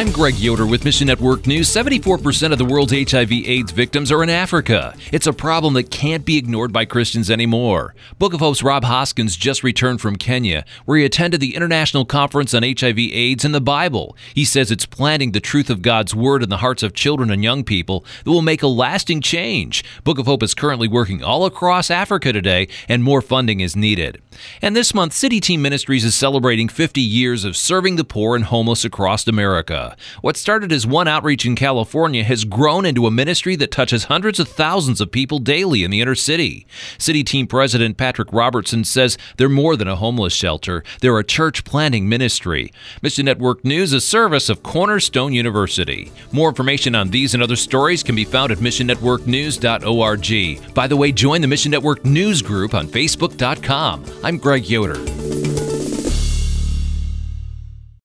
I'm Greg Yoder with Mission Network News. 74% of the world's HIV/AIDS victims are in Africa. It's a problem that can't be ignored by Christians anymore. Book of Hope's Rob Hoskins just returned from Kenya, where he attended the International Conference on HIV/AIDS and the Bible. He says it's planting the truth of God's Word in the hearts of children and young people that will make a lasting change. Book of Hope is currently working all across Africa today, and more funding is needed. And this month, City Team Ministries is celebrating 50 years of serving the poor and homeless across America. What started as one outreach in California has grown into a ministry that touches hundreds of thousands of people daily in the inner city. City Team President Patrick Robertson says they're more than a homeless shelter. They're a church planting ministry. Mission Network News, a service of Cornerstone University. More information on these and other stories can be found at missionnetworknews.org. By the way, join the Mission Network News group on Facebook.com. I'm Greg Yoder.